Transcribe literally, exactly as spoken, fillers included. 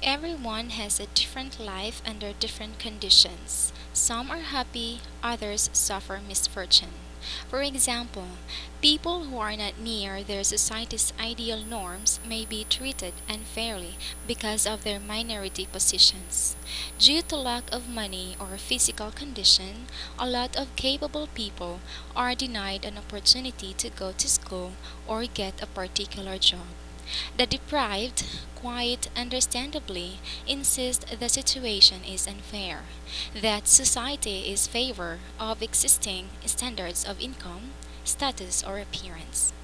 Everyone has a different life under different conditions. Some are happy, others suffer misfortune. For example, people who are not near their society's ideal norms may be treated unfairly because of their minority positions. Due to lack of money or physical condition, a lot of capable people are denied an opportunity to go to school or get a particular job. The deprived, quite understandably, insist the situation is unfair, that society is favor of existing standards of income, status, or appearance.